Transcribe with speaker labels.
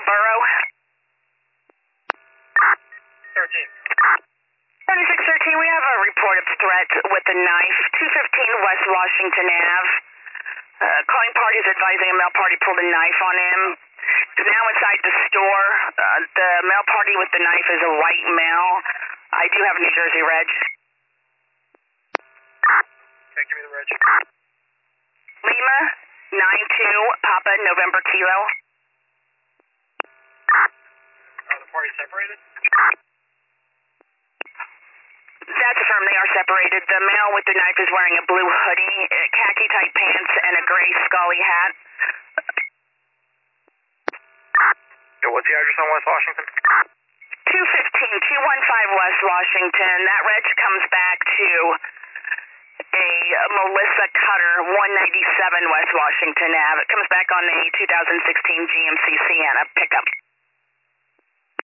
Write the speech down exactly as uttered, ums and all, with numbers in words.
Speaker 1: Borough.
Speaker 2: thirteen.
Speaker 1: thirty-six thirteen, we have a report of threat with a knife. two fifteen West Washington Avenue. Uh, calling parties advising a male party pulled a knife on him. He's now inside the store. Uh, the male party with the knife is a white male. I do have New Jersey reg.
Speaker 2: Okay, give me the reg.
Speaker 1: Lima, nine two, Papa, November Kilo.
Speaker 2: Are the parties separated?
Speaker 1: That's affirmed, they are separated. The male with the knife is wearing a blue hoodie, khaki type pants, and a gray Scully hat.
Speaker 2: Yeah, what's the address on West Washington?
Speaker 1: two fifteen, two fifteen West Washington. That reg comes back to a Melissa Cutter, one ninety-seven West Washington Avenue. It comes back on a two thousand sixteen G M C Sienna pickup.